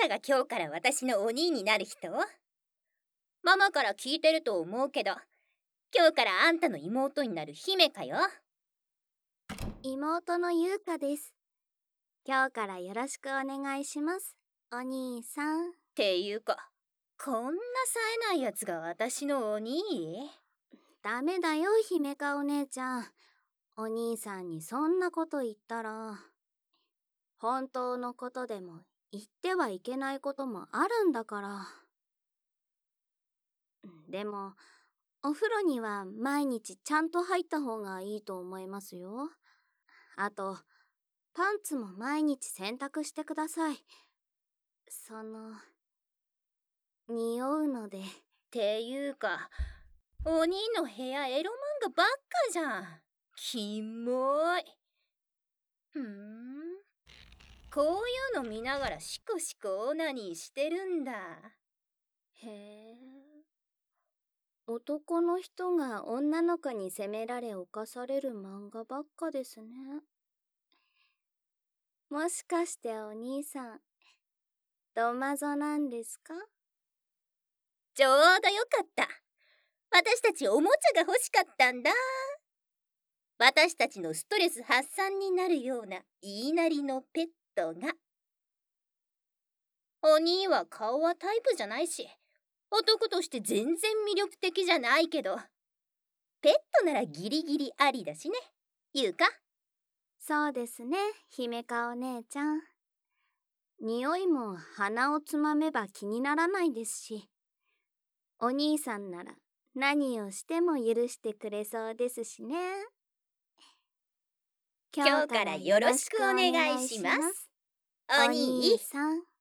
らが今日から私のお兄になる人？ママから聞いてると思うけど、今日からあんたの妹になる姫かよ。 妹の優香です。今日からよろしくお願いします、お兄さん。 っていうか、こんな冴えないやつが私のお兄？ ダメだよ、姫香お姉ちゃん。お兄さんにそんなこと言ったら、本当のことでも言ってはいけないこともあるんだから。でも、お風呂には毎日ちゃんと入った方がいいと思いますよ。あと、パンツも毎日洗濯してください。匂うので。 っていうか、お兄の部屋エロ漫画ばっかじゃん。キモい。こういうの見ながらシコシコオナニーしてるんだ。 へえ。男の人が女の子に責められ犯される漫画ばっかですね。もしかしてお兄さん、ドマゾなんですか？ ちょうどよかった。私たちおもちゃが欲しかったんだ。私たちのストレス発散になるような言いなりのペットが。お兄は顔はタイプじゃないし、男として全然魅力的じゃないけど、ペットならギリギリありだしね、言うか？ そうですね、姫香お姉ちゃん。匂いも鼻をつまめば気にならないですし、お兄さんなら何をしても許してくれそうですしね。 今日からよろしくお願いします、お兄さん。